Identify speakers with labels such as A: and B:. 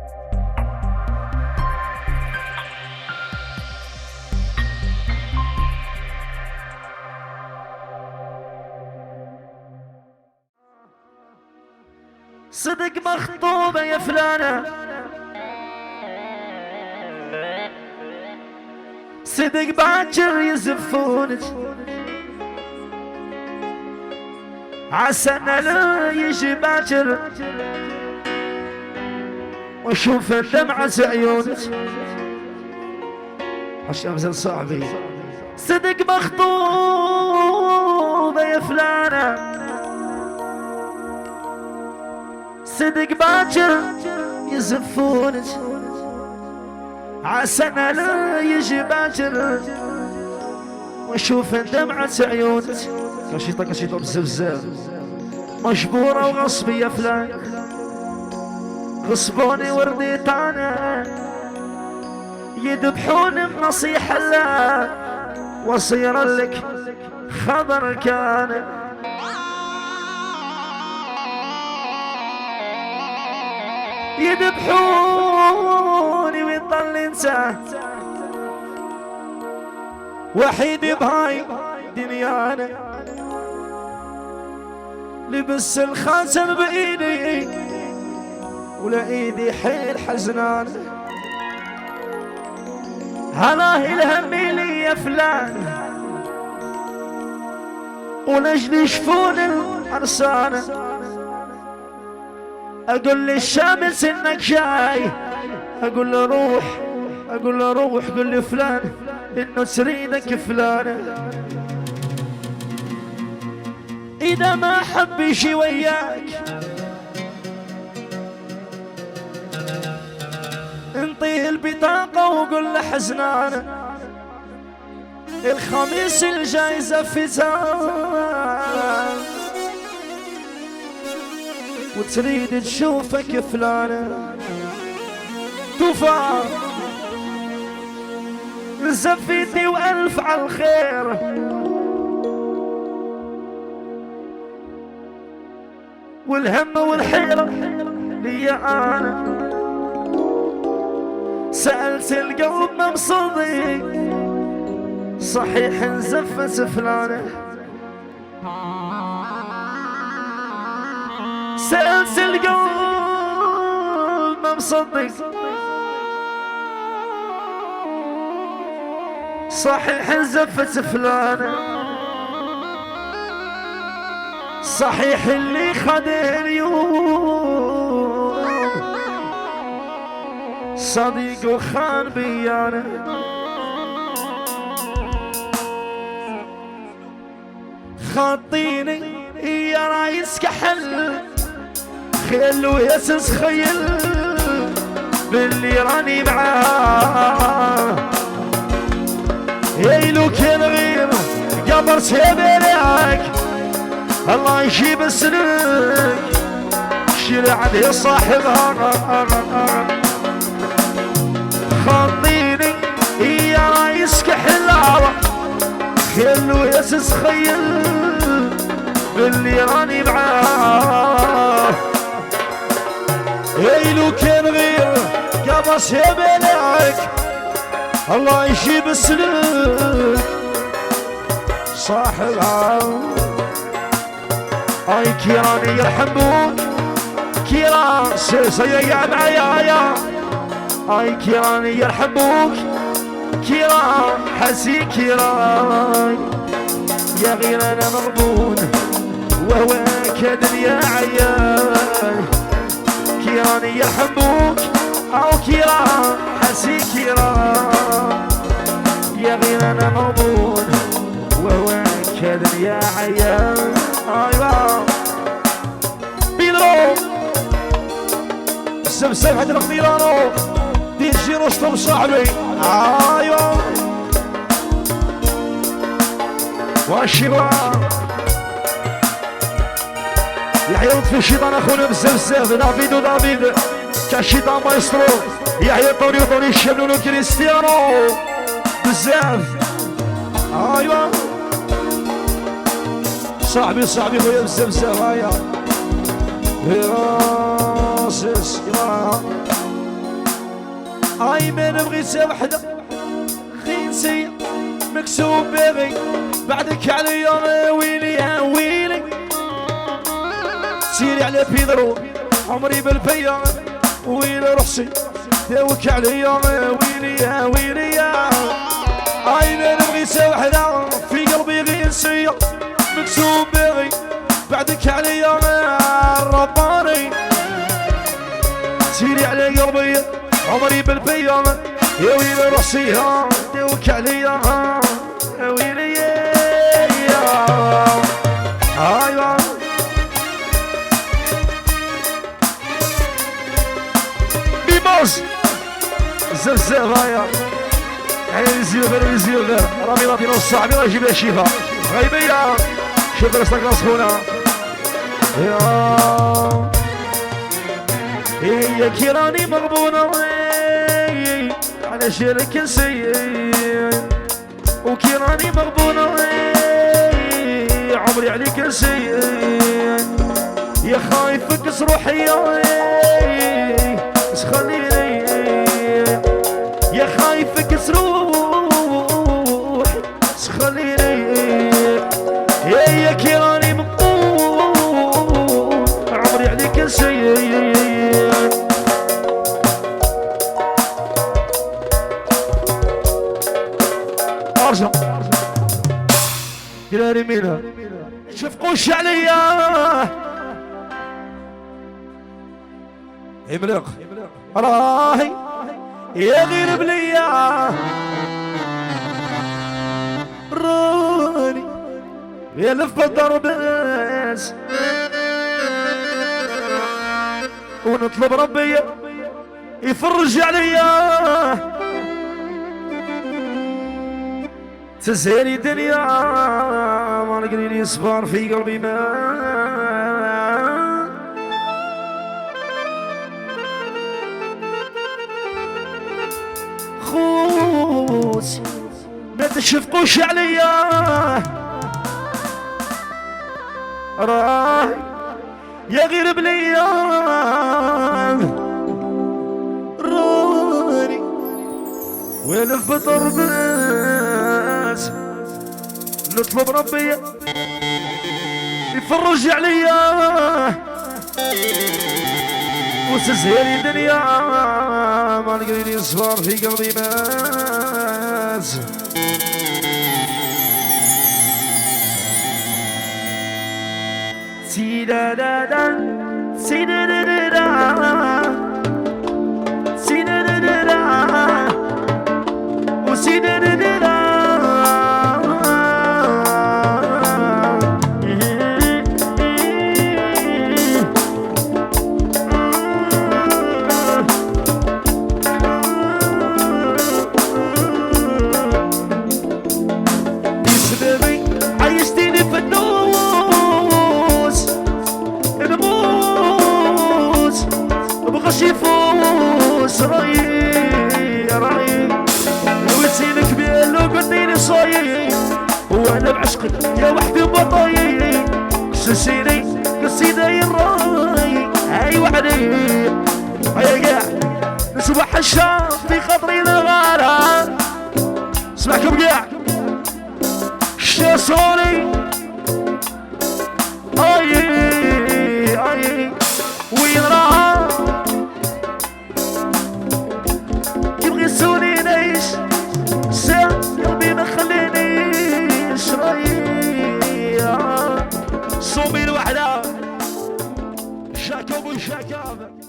A: صدق مخطوبة يا فلانة، صدق باكر يزفونك، عسى لا يجي باكر واشوف دمعة عيونك. عشان صاحبي صدق مخطوبة يا فلانة، صدق باكر يزفونك، عسى لا يجي باكر واشوف دمعة عيونك. قشيطة بزفزاف مجبورة وغصبي يا فلان، غصبوني ورديت انا يذبحوني بنصيحة لا وصير لك خبر كان. يذبحوني ويضل انسان وحيد بهاي دنيانا، لبس الخاتم بايدي ولا ايدي حيل حزنان. هلاه الهم لي يا فلان ولجل يشفون العرسانة، اقول للشامس انك جاي، اقول له روح، اقول له روح، قل لي فلان انه تريدك فلانة. اذا ما حب يجي وياك انطيه البطاقة وقل له حزنانة، الخميس الجاي زفتان وتريد تشوفك فلانة. توفى زفتي والف على الخير، والهم والحيرة لي انا، سألت القلب ما مصدق صحيح انزفت فلانة، سألت القلب ما مصدق صحيح انزفت فلانة، صحيح اللي خد اليوم صديق وخان بيانا. خاطيني يا رايس كحل خيل ويسس خيل باللي راني معاه، يلو كان غير قبر سيبيلك الله يجيب السلك شيل عليه صاحبها. خاطيني يا رايس كحلاوة خيل ويسس خيل باللي راني معاه، يلو كان غير قبر سيبيلك الله يجيب السلك صاحبها. اي كيراني يرحموك كيران سيقع معايا، اي كيراني يرحموك كيران حسي كيران، يا غير انا مغبون وهو كدنيا عيان. كيراني يرحموك او كيران حسي كيران، يا غير انا مغبون وهو كدنيا عيان. ايوه بيدرو السمسم حد القديرانو دي جي رستم صاحبي. ايوه والشباب يحيى لطفي الشيطان اخونا بزاف دافيد ودافيد كالشيطان مايسترو، يحيى طوني الشبلولو كريستيانو بزاف. ايوه صاحبي خويا بزاف. هيا راسس هاي ما نبغي وحدة خينسية مكسوب بغي بعدك عليا ويلي يا ويلي سيري على بيدرو عمري بالفيا ويلي رحسي توك عليا ويلي يا ويلي يا هاي ما نبغي وحدة في قلبي غينسية مكسوب بغي بعدك عليا رباني سيري على قلبي عمري بالفيا يا ويلي رحسيها توك عليا يا ويلي يا ايوه بيبوس زبزب هيا عين زيوبر زيوبر رامي غادي نص صاحبي راه يجيب لها شيفا غيبيه شوف راسك خونا يا هي كيراني مغبونه على شرك نسيت وكيراني مغبونه عمري عليك نسيت يا خايف اكس روحي بس خليني يا خايف اكس روحي بس خليني يا كيراني مغبون عمري عليك نسيت ارجع كيراني مينا شفقوش عليا يملق راهي يا غير بليا راني يا لف الضرب ناس ونطلب ربي يفرج عليا تزهري دنيا ما نقدر يصبر في قلبي ما خوس ما تشفقوش عليا راي يا غير بليا راني وين الفطر بس نطلب ربي يفرج عليا وتزهري دنيا ما نقدر يصبر في قلبي ناس سيدا دا دا سيدا دا دا سيدا دا دا وسيدا دا دا يفوز رايي رايي ويسينك بيلو قديني صايي وانا بعشقك يا وحدي بطايي قصصيني قصيدي الراي هاي وحدي هيا قاع نسبح الشام في خاطري الغالة اسمعكم قاع شاسوني اي اي وين راها يبغي نعيش ساعة قلبي ما خلينيش رايي صومي الوحدة شاكوب وشاكاب